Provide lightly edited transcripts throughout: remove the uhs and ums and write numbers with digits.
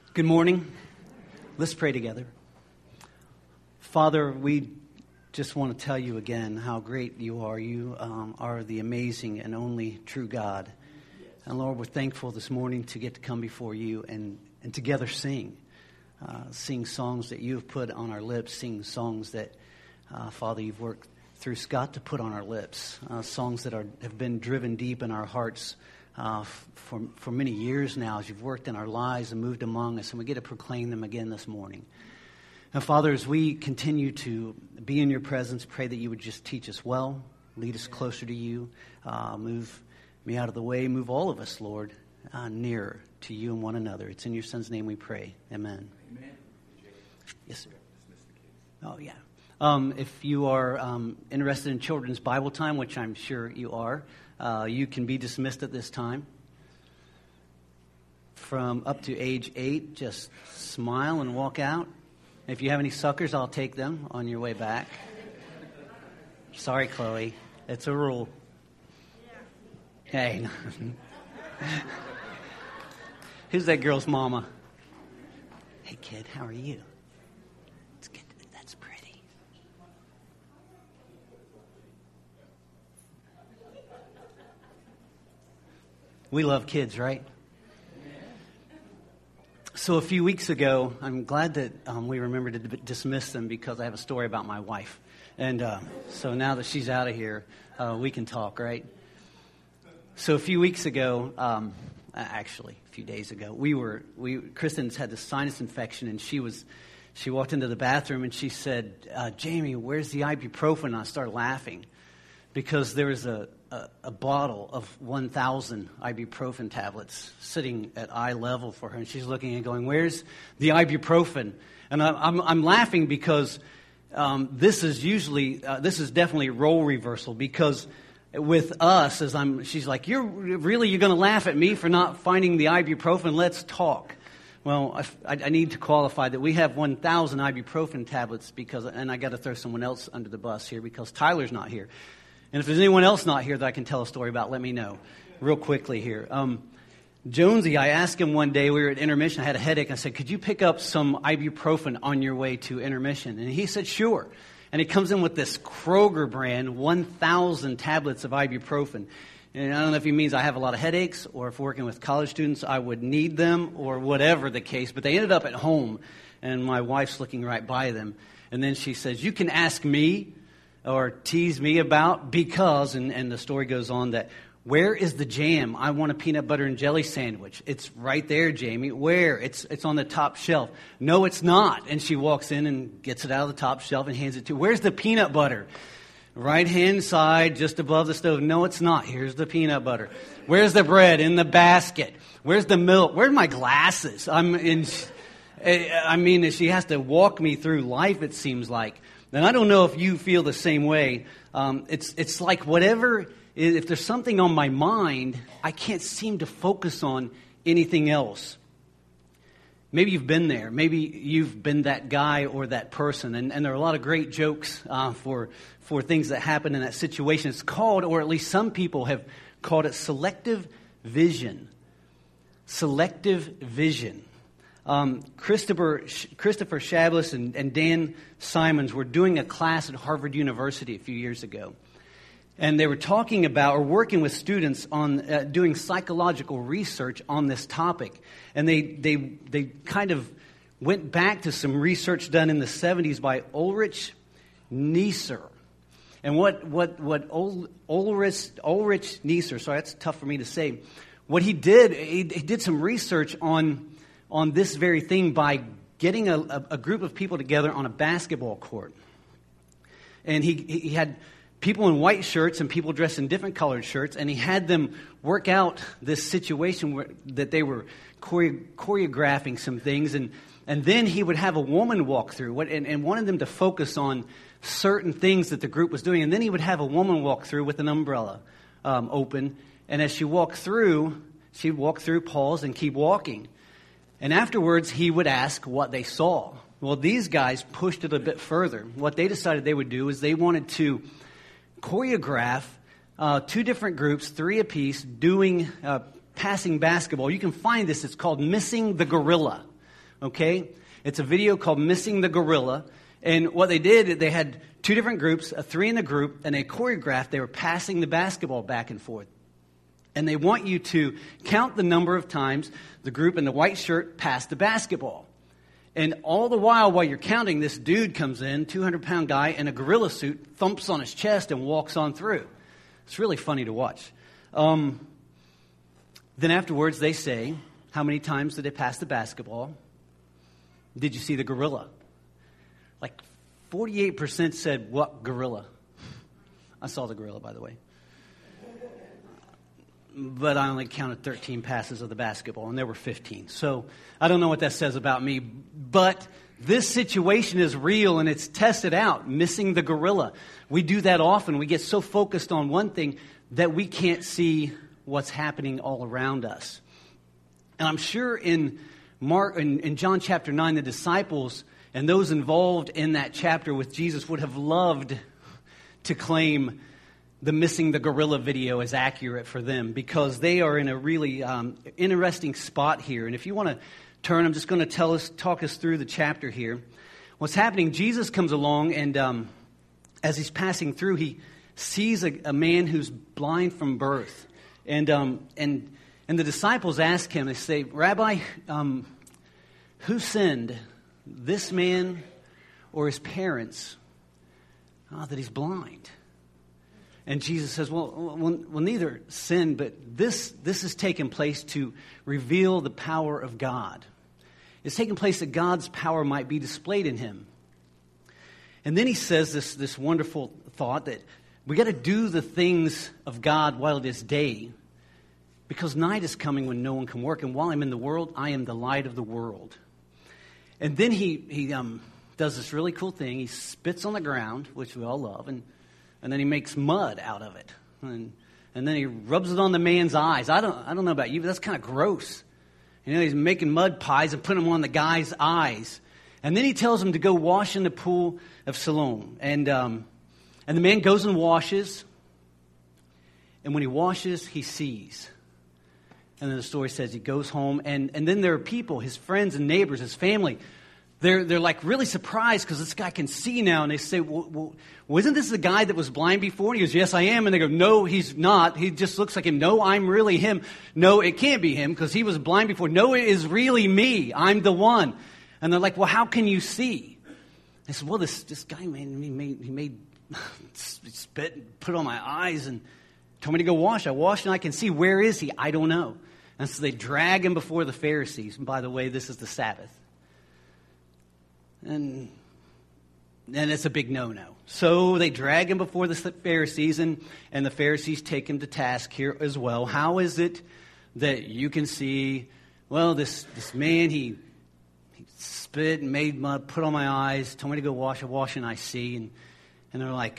Good morning. Let's pray together. Father, we just want to tell you again how great you are. You are the amazing and only true God. And Lord, we're thankful this morning to get to come before you and together sing songs that you have put on our lips, sing songs that, Father, you've worked through Scott to put on our lips, songs that have been driven deep in our hearts for many years now as you've worked in our lives and moved among us, and we get to proclaim them again this morning. Now, Father, as we continue to be in your presence, pray that you would just teach us well, lead us closer to you, move me out of the way, move all of us, Lord, nearer to you and one another. It's in your Son's name we pray. Amen. Amen. Yes, sir. Oh, yeah. If you are interested in children's Bible time, which I'm sure you are, you can be dismissed at this time. From up to age 8, just smile and walk out. If you have any suckers, I'll take them on your way back. Sorry, Chloe. It's a rule. Hey. Who's that girl's mama? Hey, kid, how are you? It's good. That's pretty. We love kids, right? So a few weeks ago, I'm glad that we remembered to dismiss them because I have a story about my wife. And so now that she's out of here, we can talk, right? So a few weeks ago, actually a few days ago, Kristen's had this sinus infection, and she walked into the bathroom and she said, Jamie, where's the ibuprofen? And I started laughing because there was a bottle of 1,000 ibuprofen tablets sitting at eye level for her, and she's looking and going, "Where's the ibuprofen?" And I'm laughing because this is definitely role reversal, because with us, she's like, "You're going to laugh at me for not finding the ibuprofen? Let's talk." Well, I need to qualify that we have 1,000 ibuprofen tablets and I got to throw someone else under the bus here because Tyler's not here. And if there's anyone else not here that I can tell a story about, let me know real quickly here. Jonesy, I asked him one day, we were at intermission, I had a headache. I said, "Could you pick up some ibuprofen on your way to intermission?" And he said, "Sure." And he comes in with this Kroger brand, 1,000 tablets of ibuprofen. And I don't know if he means I have a lot of headaches, or if working with college students I would need them, or whatever the case. But they ended up at home, and my wife's looking right by them. And then she says, "You can ask me or tease me about because," and the story goes on that, "Where is the jam? I want a peanut butter and jelly sandwich." "It's right there, Jamie." "Where?" It's on the top shelf." "No, it's not." And she walks in and gets it out of the top shelf and hands it to, "Where's the peanut butter?" "Right-hand side, just above the stove." "No, it's not. Here's the peanut butter." "Where's the bread?" "In the basket." "Where's the milk?" "Where's my glasses?" She has to walk me through life, it seems like. And I don't know if you feel the same way. It's like if there's something on my mind, I can't seem to focus on anything else. Maybe you've been there. Maybe you've been that guy or that person. And there are a lot of great jokes for things that happen in that situation. It's called, or at least some people have called it, selective vision. Selective vision. Christopher Shablis and Dan Simons were doing a class at Harvard University a few years ago. And they were talking about, or working with students on doing psychological research on this topic. And they kind of went back to some research done in the 70s by Ulrich Neisser. And what Ulrich Neisser, sorry, that's tough for me to say. What he did some research on this very thing by getting a group of people together on a basketball court. And he had people in white shirts and people dressed in different colored shirts, and he had them work out this situation that they were choreographing some things, and then he would have a woman walk through and wanted them to focus on certain things that the group was doing, and then he would have a woman walk through with an umbrella open, and as she walked through, she'd walk through, pause, and keep walking. And afterwards, he would ask what they saw. Well, these guys pushed it a bit further. What they decided they would do is they wanted to choreograph two different groups, 3 apiece, doing passing basketball. You can find this. It's called Missing the Gorilla. okay? It's a video called Missing the Gorilla. And what they did, they had two different groups, a three in a group, and they choreographed. They were passing the basketball back and forth. And they want you to count the number of times the group in the white shirt passed the basketball. And all the while you're counting, this dude comes in, 200-pound guy in a gorilla suit, thumps on his chest and walks on through. It's really funny to watch. Then afterwards, they say, how many times did they pass the basketball? Did you see the gorilla? Like 48% said, what gorilla? I saw the gorilla, by the way. But I only counted 13 passes of the basketball, and there were 15. So I don't know what that says about me. But this situation is real, and it's tested out, missing the gorilla. We do that often. We get so focused on one thing that we can't see what's happening all around us. And I'm sure in John chapter 9, the disciples and those involved in that chapter with Jesus would have loved to claim the Missing the Gorilla video is accurate for them, because they are in a really interesting spot here. And if you want to turn, I'm just going to talk us through the chapter here. What's happening, Jesus comes along, and as he's passing through, he sees a man who's blind from birth. And the disciples ask him, they say, Rabbi, who sinned, this man or his parents, that he's blind? And Jesus says, well, neither sinned, but this has taken place to reveal the power of God. It's taken place that God's power might be displayed in him. And then he says this wonderful thought that we got to do the things of God while it is day, because night is coming when no one can work. And while I'm in the world, I am the light of the world. And then he does this really cool thing. He spits on the ground, which we all love, and then he makes mud out of it. And then he rubs it on the man's eyes. I don't know about you, but that's kind of gross. You know, he's making mud pies and putting them on the guy's eyes. And then he tells him to go wash in the pool of Siloam. And the man goes and washes. And when he washes, he sees. And then the story says he goes home. And then there are people, his friends and neighbors, his family. They're like really surprised because this guy can see now. And they say, well, isn't this the guy that was blind before? And he goes, yes, I am. And they go, no, he's not. He just looks like him. No, I'm really him. No, it can't be him because he was blind before. No, it is really me. I'm the one. And they're like, well, how can you see? I said, well, this guy, man, he made spit and put it on my eyes and told me to go wash. I washed and I can see. Where is he? I don't know. And so they drag him before the Pharisees. And by the way, this is the Sabbath. And it's a big no-no. So they drag him before the Pharisees, and the Pharisees take him to task here as well. How is it that you can see, well, this man, he spit and made mud, put on my eyes, told me to go wash, I wash and I see. And they're like,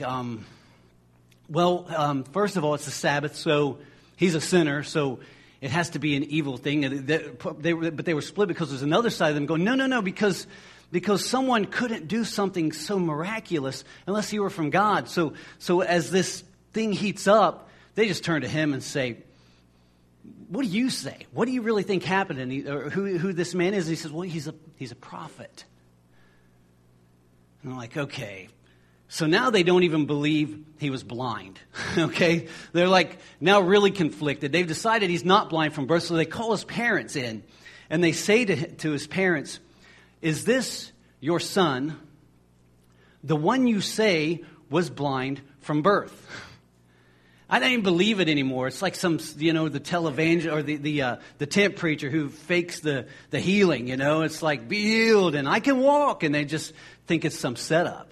first of all, it's the Sabbath, so he's a sinner, so it has to be an evil thing. But they were split because there's another side of them going, no, because someone couldn't do something so miraculous unless he were from God. So as this thing heats up, they just turn to him and say, what do you say? What do you really think happened? And who this man is? And he says, well, he's a prophet. And I'm like, okay. So now they don't even believe he was blind, okay? They're like now really conflicted. They've decided he's not blind from birth, so they call his parents in. And they say to his parents, is this your son, the one you say was blind from birth? I don't even believe it anymore. It's like the televangel or the tent preacher who fakes the healing. It's like, be healed and I can walk, and they just think it's some setup.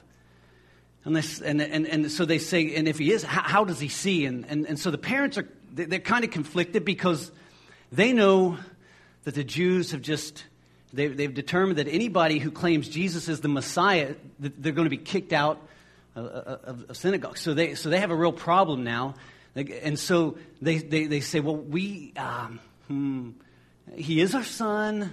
And so they say, and if he is, how does he see? And so the parents they're kind of conflicted because they know that the Jews have they've determined that anybody who claims Jesus is the Messiah, they're going to be kicked out of synagogues. So they have a real problem now. And so they say, well, he is our son,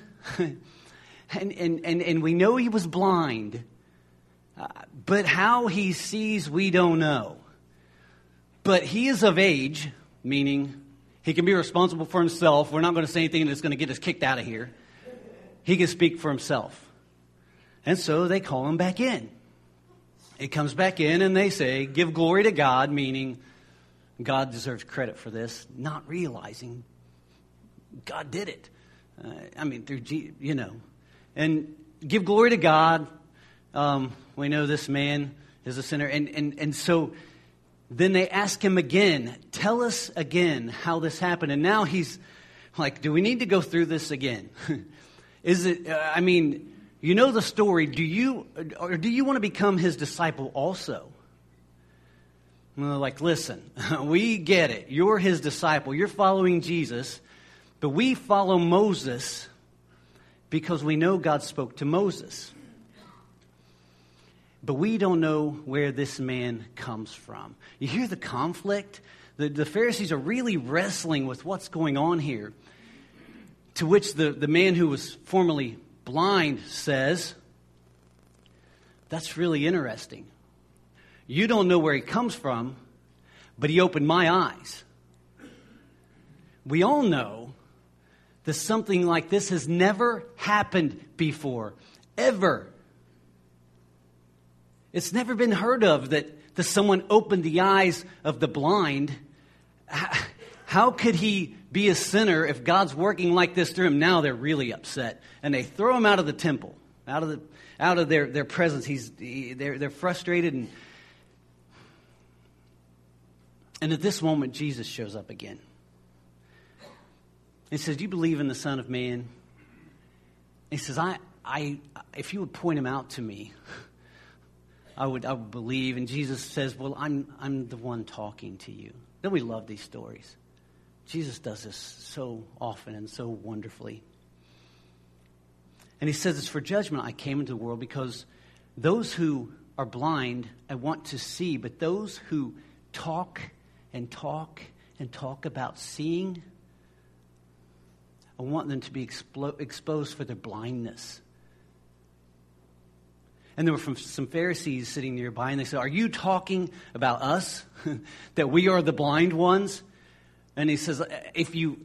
and we know he was blind, but how he sees, we don't know. But he is of age, meaning he can be responsible for himself. We're not going to say anything that's going to get us kicked out of here. he can speak for himself. And so they call him back in. He comes back in and they say, give glory to God, meaning God deserves credit for this, not realizing God did it. And give glory to God. We know this man is a sinner. And so then they ask him again, tell us again how this happened. And now he's like, do we need to go through this again? You know the story. Do you want to become his disciple also? And they're like, listen, we get it. You're his disciple. You're following Jesus. But we follow Moses because we know God spoke to Moses. But we don't know where this man comes from. You hear the conflict? The Pharisees are really wrestling with what's going on here. To which the man who was formerly blind says, that's really interesting. You don't know where he comes from, but he opened my eyes. We all know that something like this has never happened before, ever. It's never been heard of that someone opened the eyes of the blind. How could he be a sinner if God's working like this through him? Now they're really upset, and they throw him out of the temple, out of their presence. They're frustrated, and at this moment, Jesus shows up again. He says, "Do you believe in the Son of Man?" He says, "I if you would point him out to me, I would believe." And Jesus says, "Well, I'm the one talking to you." Don't we love these stories? Jesus does this so often and so wonderfully. And he says, "It's for judgment I came into the world, because those who are blind I want to see, but those who talk and talk and talk about seeing, I want them to be exposed for their blindness." And there were some Pharisees sitting nearby, and they said, "Are you talking about us, that we are the blind ones?" And he says, if you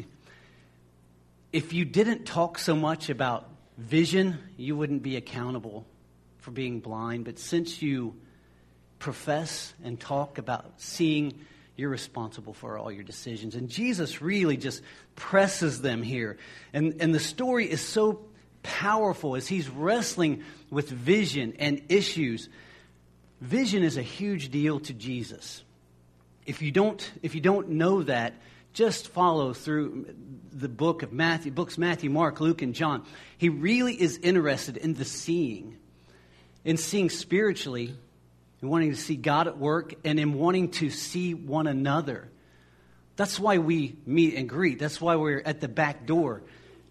didn't talk so much about vision, you wouldn't be accountable for being blind. But since you profess and talk about seeing, you're responsible for all your decisions. And Jesus really just presses them here. And the story is so powerful as he's wrestling with vision and issues. Vision is a huge deal to Jesus. If you don't know that, just follow through the books Matthew, Mark, Luke, and John. He really is interested in the seeing, in seeing spiritually, in wanting to see God at work, and in wanting to see one another. That's why we meet and greet. That's why we're at the back door.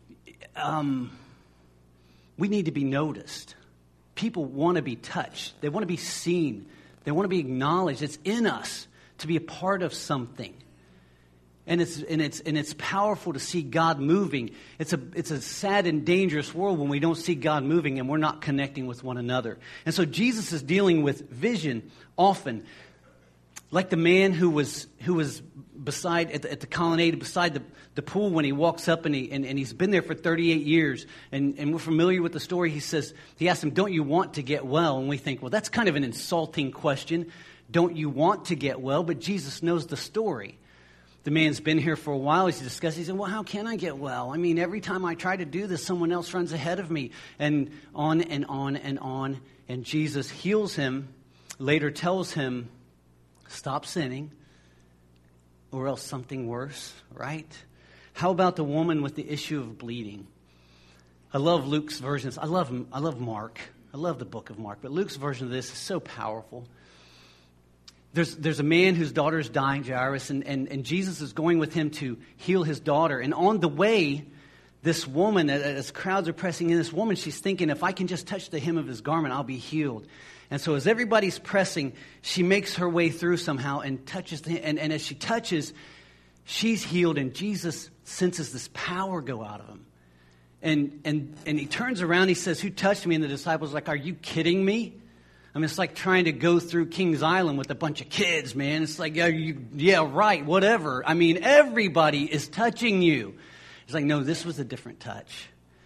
We need to be noticed. People want to be touched. They want to be seen. They want to be acknowledged. It's in us to be a part of something. And it's powerful to see God moving. It's a sad and dangerous world when we don't see God moving and we're not connecting with one another. And so Jesus is dealing with vision often. Like the man who was beside at the colonnade beside the pool when he walks up and he's been there for 38 years and we're familiar with the story. He asked him, "Don't you want to get well?" And we think, well, that's kind of an insulting question. Don't you want to get well? But Jesus knows the story. The man's been here for a while. He's discussing. He said, "Well, how can I get well? I mean, every time I try to do this, someone else runs ahead of me." And on and on and on. And Jesus heals him. Later tells him, "Stop sinning, or else something worse," right? How about the woman with the issue of bleeding? I love Luke's versions. I love Mark. I love the book of Mark. But Luke's version of this is so powerful. There's a man whose daughter is dying, Jairus, and Jesus is going with him to heal his daughter. And on the way, this woman, as crowds are pressing in, this woman, she's thinking, if I can just touch the hem of his garment, I'll be healed. And so as everybody's pressing, she makes her way through somehow and touches and as she touches, she's healed, and Jesus senses this power go out of him. And he turns around, he says, "Who touched me?" And the disciples are like, "Are you kidding me?" I mean, it's like trying to go through Kings Island with a bunch of kids, man. It's like, yeah, right, whatever. I mean, everybody is touching you. It's like, no, this was a different touch.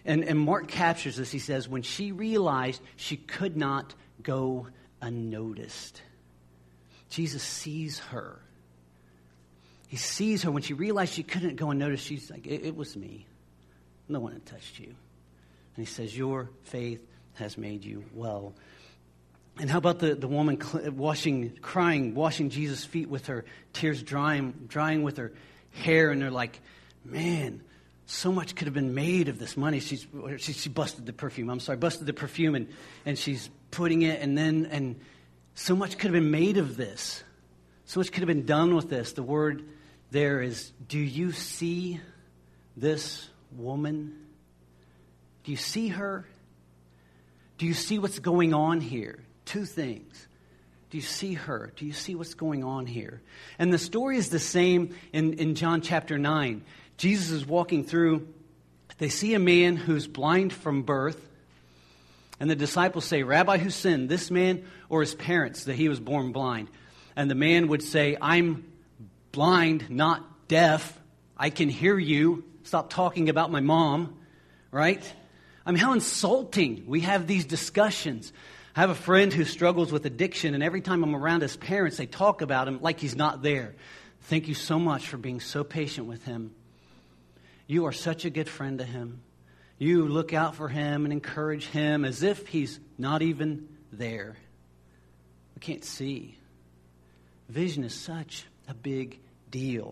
And Mark captures this. He says, when she realized she could not go unnoticed. Jesus sees her. He sees her. When she realized she couldn't go unnoticed, she's like, it was me. No one had touched you. And he says, your faith has made you well. And how about the woman washing Jesus' feet with her tears drying with her hair, and they're like, man, so much could have been made of this money. She busted the perfume. And she's putting it, and so much could have been made of this. So much could have been done with this. The word there is, do you see this woman? Do you see her? Do you see what's going on here? Two things. Do you see her? Do you see what's going on here? And the story is the same in John chapter 9. Jesus is walking through. They see a man who's blind from birth. And the disciples say, Rabbi, who sinned, this man or his parents, that he was born blind? And the man would say, I'm blind, not deaf. I can hear you. Stop talking about my mom. Right? I mean, how insulting. We have these discussions. I have a friend who struggles with addiction, and every time I'm around his parents, they talk about him like he's not there. Thank you so much for being so patient with him. You are such a good friend to him. You look out for him and encourage him as if he's not even there. We can't see. Vision is such a big deal.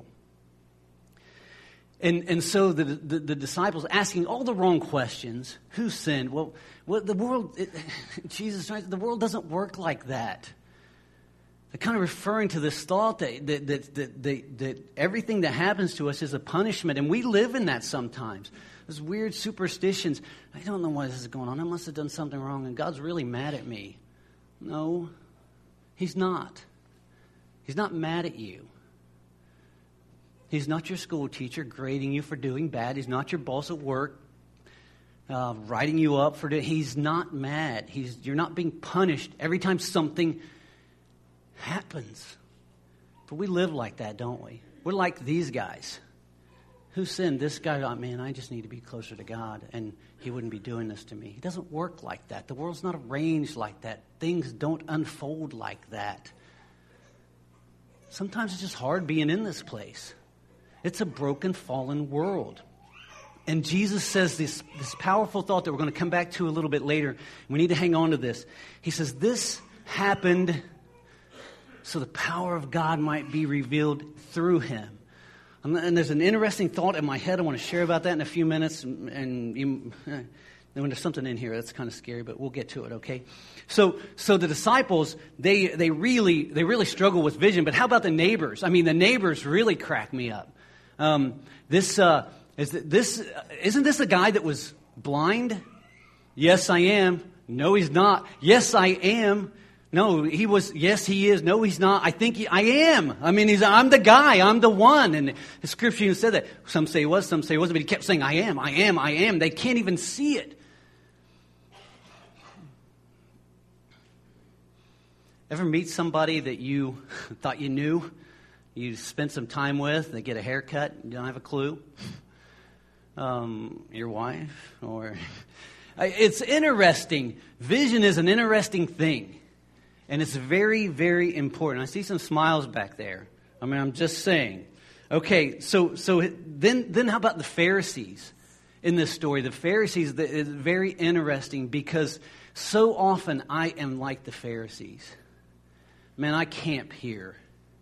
And so the disciples asking all the wrong questions. Who sinned? Well, the world, Jesus Christ, the world doesn't work like that. They're kind of referring to this thought that everything that happens to us is a punishment. And we live in that sometimes. Those weird superstitions. I don't know why this is going on. I must have done something wrong and God's really mad at me. No, He's not. He's not mad at you. He's not your school teacher grading you for doing bad. He's not your boss at work writing you up for doing. He's not mad. You're not being punished every time something happens. But we live like that, don't we? We're like these guys. Who sinned? This guy, oh, man, I just need to be closer to God, and he wouldn't be doing this to me. It doesn't work like that. The world's not arranged like that. Things don't unfold like that. Sometimes it's just hard being in this place. It's a broken, fallen world. And Jesus says this powerful thought that we're going to come back to a little bit later. We need to hang on to this. He says, this happened so the power of God might be revealed through him. And there's an interesting thought in my head I want to share about that in a few minutes. And when there's something in here that's kind of scary, but we'll get to it, okay? So the disciples, they really struggle with vision. But how about the neighbors? I mean, the neighbors really crack me up. Isn't this a guy that was blind? Yes, I am. No, he's not. Yes, I am. No, he was. Yes, he is. No, he's not. I am. I mean, I'm the guy. I'm the one. And the scripture even said that. Some say he was, some say he wasn't. But he kept saying, I am, I am, I am. They can't even see it. Ever meet somebody that you thought you knew? You spent some time with, they get a haircut, you don't have a clue. Your wife, or it's interesting. Vision is an interesting thing, and it's very, very important. I see some smiles back there. I mean, I'm just saying. Okay, so then how about the Pharisees in this story? The Pharisees is very interesting because so often I am like the Pharisees. Man, I camp here.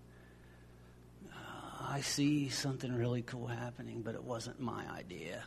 I see something really cool happening, but it wasn't my idea.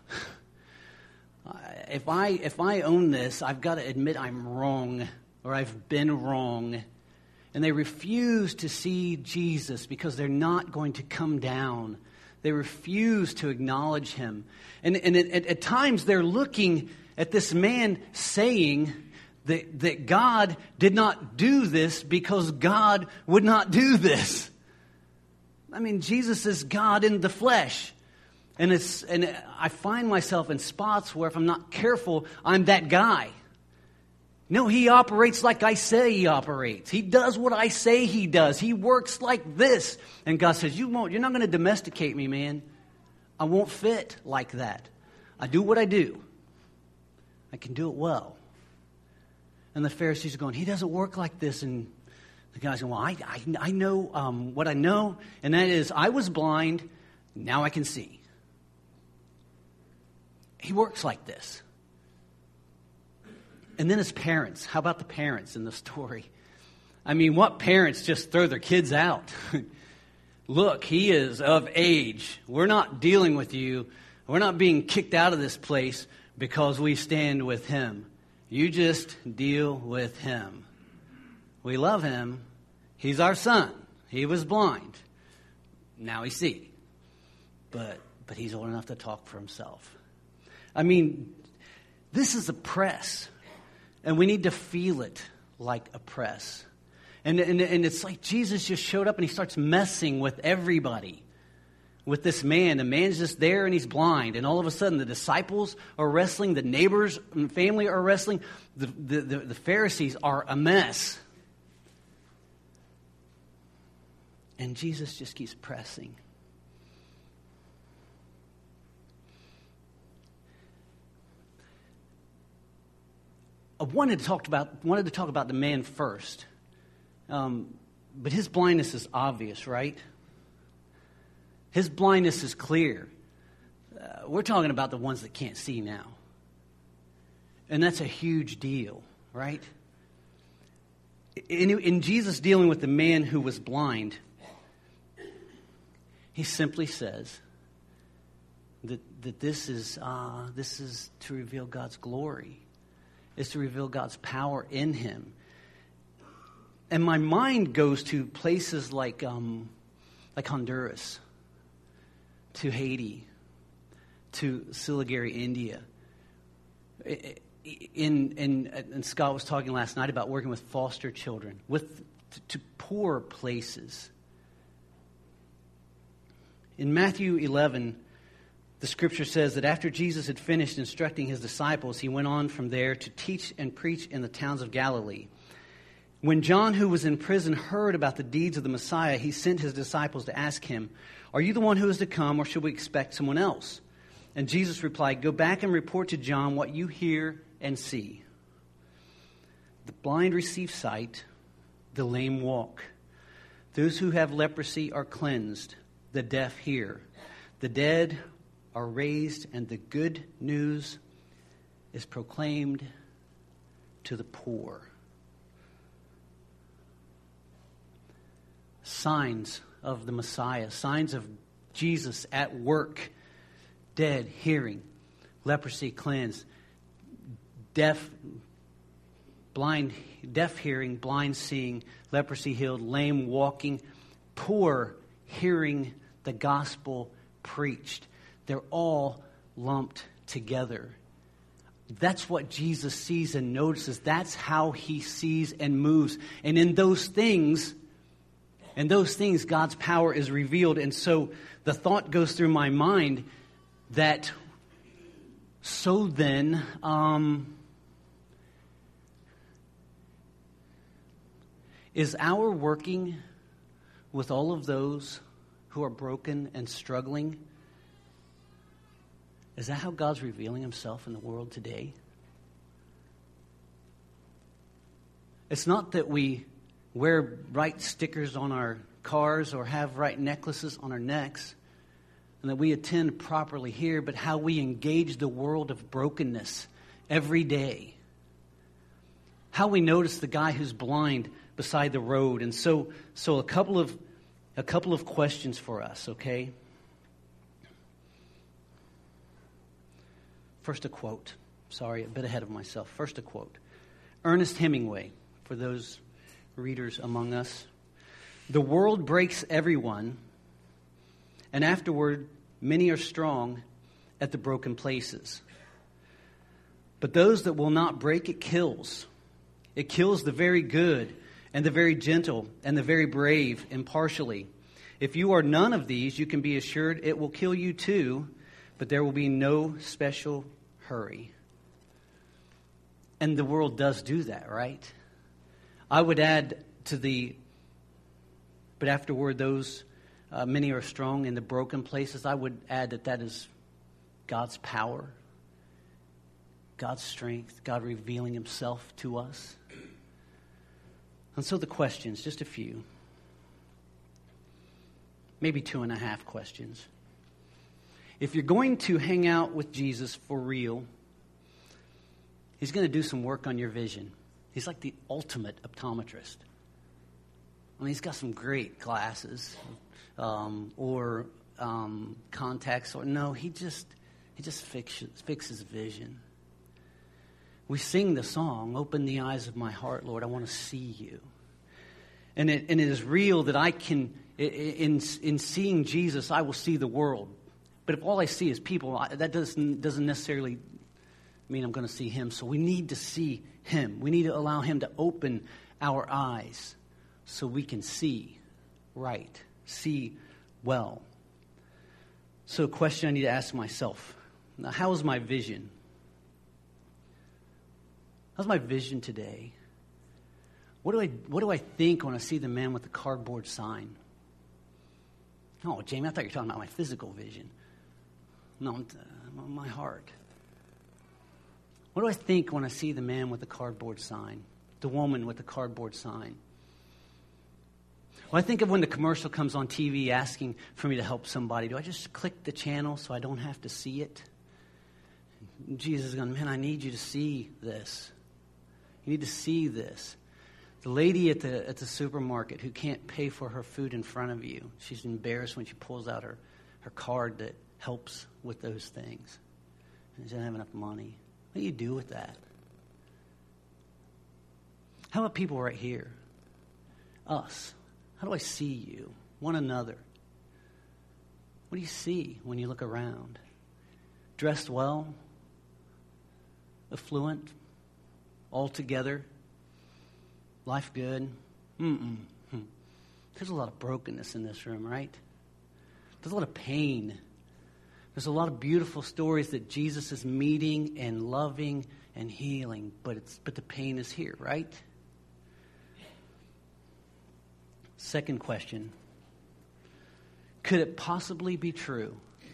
If I own this, I've got to admit I'm wrong, or I've been wrong. And they refuse to see Jesus because they're not going to come down. They refuse to acknowledge him. And at times they're looking at this man saying that God did not do this because God would not do this. I mean, Jesus is God in the flesh. And I find myself in spots where if I'm not careful, I'm that guy. No, he operates like I say he operates. He does what I say he does. He works like this. And God says, you're not going to domesticate me, man. I won't fit like that. I do what I do. I can do it well. And the Pharisees are going, he doesn't work like this. And the guy's going, well, I know what I know, and that is I was blind, now I can see. He works like this. And then his parents. How about the parents in the story? I mean, what parents just throw their kids out? Look, he is of age. We're not dealing with you. We're not being kicked out of this place because we stand with him. You just deal with him. We love him. He's our son. He was blind. Now he sees. But he's old enough to talk for himself. I mean, this is a press. And we need to feel it like a press. And it's like Jesus just showed up and he starts messing with everybody. With this man. The man's just there and he's blind. And all of a sudden the disciples are wrestling. The neighbors and family are wrestling. The Pharisees are a mess. And Jesus just keeps pressing. I wanted to talk about the man first. But his blindness is obvious, right? His blindness is clear. We're talking about the ones that can't see now. And that's a huge deal, right? In Jesus dealing with the man who was blind, he simply says that this is to reveal God's glory. It's to reveal God's power in him. And my mind goes to places like Honduras, to Haiti, to Siliguri, India. And Scott was talking last night about working with foster children, to poor places. In Matthew 11, the scripture says that after Jesus had finished instructing his disciples, he went on from there to teach and preach in the towns of Galilee. When John, who was in prison, heard about the deeds of the Messiah, he sent his disciples to ask him, "Are you the one who is to come, or should we expect someone else?" And Jesus replied, "Go back and report to John what you hear and see. The blind receive sight, the lame walk. Those who have leprosy are cleansed, the deaf hear, the dead are raised, and the good news is proclaimed to the poor." Signs of the Messiah, signs of Jesus at work. Dead hearing, leprosy cleansed, deaf hearing, blind seeing, leprosy healed, lame walking, poor hearing the gospel preached. They're all lumped together. That's what Jesus sees and notices. That's how he sees and moves. And in those things, God's power is revealed. And so the thought goes through my mind that, so then, is our working with all of those who are broken and struggling, is that how God's revealing himself in the world today? It's not that we wear right stickers on our cars or have right necklaces on our necks and that we attend properly here, but how we engage the world of brokenness every day. How we notice the guy who's blind beside the road. And so a couple of questions for us, okay? First a quote. Sorry, a bit ahead of myself. First a quote. Ernest Hemingway, for those readers among us. "The world breaks everyone, and afterward many are strong at the broken places. But those that will not break it kills. It kills the very good and the very gentle and the very brave impartially. If you are none of these, you can be assured it will kill you too, but there will be no special hurry." And the world does do that, right? I would add but afterward those many are strong in the broken places. I would add that is God's power God's strength, God revealing himself to us. And so the questions, just a few, maybe 2.5 questions. If you're going to hang out with Jesus for real, he's going to do some work on your vision. He's like the ultimate optometrist. I mean, he's got some great glasses or contacts. Or no, he just fixes vision. We sing the song, "Open the eyes of my heart, Lord, I want to see you." And it is real that I can, in seeing Jesus, I will see the world. But if all I see is people, that doesn't necessarily mean I'm going to see him. So we need to see him. We need to allow him to open our eyes so we can see right, see well. So a question I need to ask myself, now, how is my vision? How's my vision today? What do I think when I see the man with the cardboard sign? Oh, Jamie, I thought you were talking about my physical vision. No, my heart. What do I think when I see the man with the cardboard sign? The woman with the cardboard sign? Well, I think of when the commercial comes on TV asking for me to help somebody. Do I just click the channel so I don't have to see it? And Jesus is going, man, I need you to see this. You need to see this. The lady at the supermarket who can't pay for her food in front of you, she's embarrassed when she pulls out her card that helps with those things. And she doesn't have enough money. What do you do with that? How about people right here? Us. How do I see you? One another. What do you see when you look around? Dressed well? Affluent? All together? Life good? There's a lot of brokenness in this room, right? There's a lot of pain. There's a lot of beautiful stories that Jesus is meeting and loving and healing, but the pain is here, right? Second question. Could it possibly be true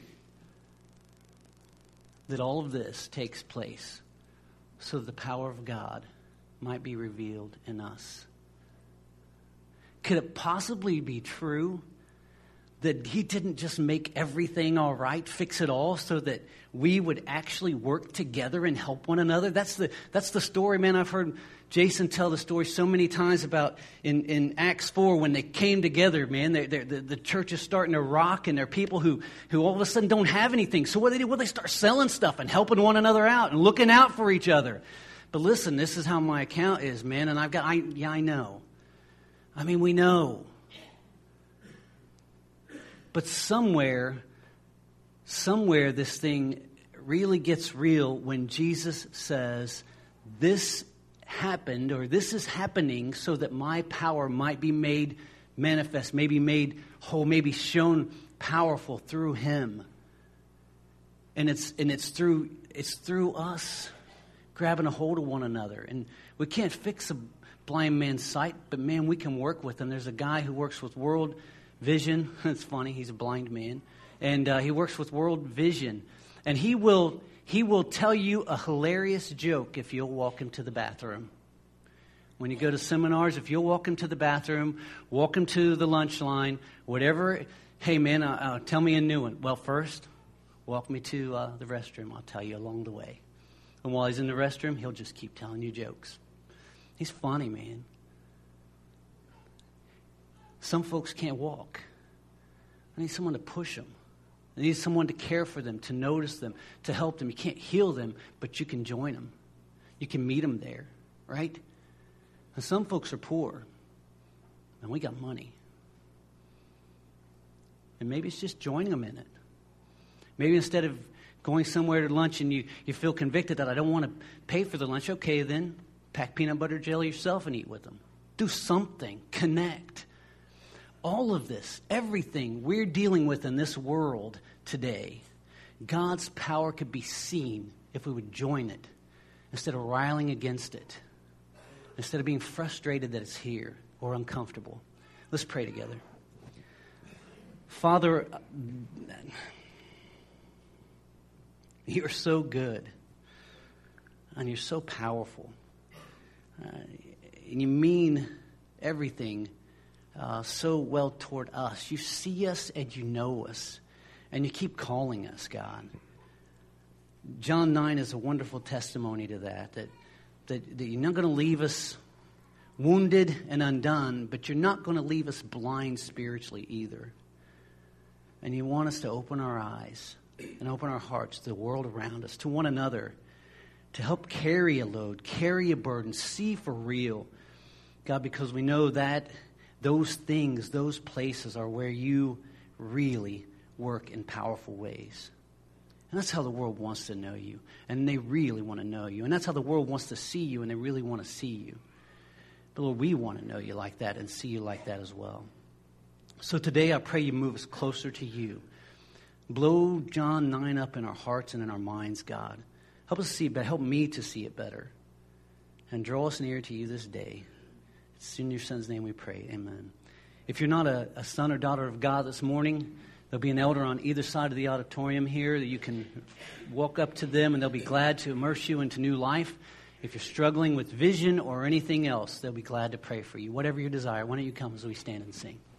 that all of this takes place so that the power of God might be revealed in us? Could it possibly be true that he didn't just make everything all right, fix it all, so that we would actually work together and help one another? That's the story, man. I've heard Jason tell the story so many times about in Acts 4 when they came together, man. The church is starting to rock, and there are people who all of a sudden don't have anything. So what do they do? Well, they start selling stuff and helping one another out and looking out for each other. But listen, this is how my account is, man, and I know. I mean, we know. But somewhere this thing really gets real when Jesus says, this happened, or this is happening so that my power might be made manifest, maybe made whole, maybe shown powerful through him. And it's through us grabbing a hold of one another. And we can't fix a blind man's sight, but man, we can work with him. There's a guy who works with World Vision. It's funny, he's a blind man. And he works with World Vision. And he will tell you a hilarious joke if you'll walk him to the bathroom. When you go to seminars, if you'll walk him to the bathroom, walk him to the lunch line, whatever. Hey, man, tell me a new one. Well, first, walk me to the restroom. I'll tell you along the way. And while he's in the restroom, he'll just keep telling you jokes. He's funny, man. Some folks can't walk. I need someone to push them. I need someone to care for them, to notice them, to help them. You can't heal them, but you can join them. You can meet them there, right? And some folks are poor, and we got money. And maybe it's just joining them in it. Maybe instead of going somewhere to lunch and you feel convicted that I don't want to pay for the lunch, okay, then pack peanut butter jelly yourself and eat with them. Do something. Connect. All of this, everything we're dealing with in this world today, God's power could be seen if we would join it instead of riling against it, instead of being frustrated that it's here or uncomfortable. Let's pray together. Father, you're so good. And you're so powerful. And you mean everything so well toward us. You see us and you know us. And you keep calling us, God. John 9 is a wonderful testimony to that you're not going to leave us wounded and undone, but you're not going to leave us blind spiritually either. And you want us to open our eyes and open our hearts to the world around us, to one another, to help carry a load, carry a burden, see for real. God, because we know that those things, those places are where you really work in powerful ways. And that's how the world wants to know you. And they really want to know you. And that's how the world wants to see you, and they really want to see you. But Lord, we want to know you like that and see you like that as well. So today I pray you move us closer to you. Blow John 9 up in our hearts and in our minds, God. Help us see it better. Help me to see it better. And draw us near to you this day. It's in your Son's name we pray. Amen. If you're not a son or daughter of God this morning, there'll be an elder on either side of the auditorium here that you can walk up to them, and they'll be glad to immerse you into new life. If you're struggling with vision or anything else, they'll be glad to pray for you. Whatever your desire, why don't you come as we stand and sing?